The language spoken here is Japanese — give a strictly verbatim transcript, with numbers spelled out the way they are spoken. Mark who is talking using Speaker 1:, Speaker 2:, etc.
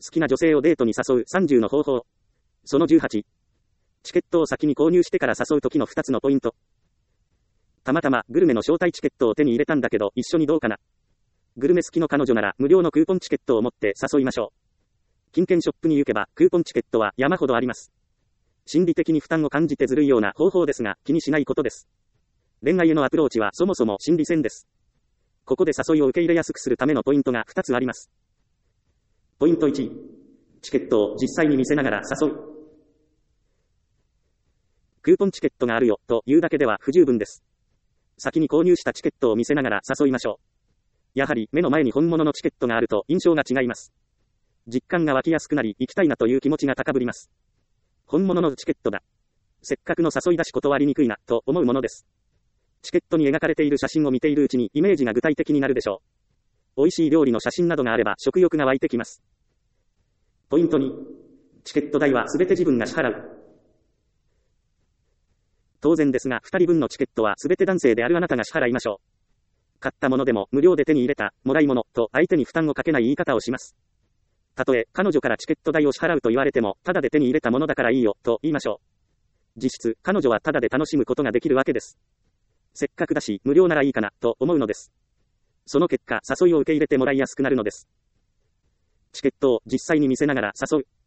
Speaker 1: きな女性をデートに誘うさんじゅうの方法。そのじゅうはち。チケットを先に購入してから誘う時のふたつのポイント。たまたまグルメの招待チケットを手に入れたんだけど一緒にどうかな。グルメ好きの彼女なら無料のクーポンチケットを持って誘いましょう。金券ショップに行けばクーポンチケットは山ほどあります。心理的に負担を感じてずるいような方法ですが気にしないことです。恋愛へのアプローチはそもそも心理戦です。ここで誘いを受け入れやすくするためのポイントがふたつあります。ポイントいち。チケットを実際に見せながら誘う。クーポンチケットがあるよというだけでは不十分です。先に購入したチケットを見せながら誘いましょう。やはり目の前に本物のチケットがあると印象が違います。実感が湧きやすくなり行きたいなという気持ちが高ぶります。本物のチケットだ。せっかくの誘い出し断りにくいなと思うものです。チケットに描かれている写真を見ているうちにイメージが具体的になるでしょう。美味しい料理の写真などがあれば食欲が湧いてきます。ポイントに。チケット代はすべて自分が支払う。当然ですがふたりぶんのチケットはすべて男性であるあなたが支払いましょう。買ったものでも無料で手に入れた、もらい物と相手に負担をかけない言い方をします。たとえ彼女からチケット代を支払うと言われても、ただで手に入れたものだからいいよと言いましょう。実質、彼女はただで楽しむことができるわけです。せっかくだし、無料ならいいかなと思うのです。その結果、誘いを受け入れてもらいやすくなるのです。チケットを実際に見せながら誘う。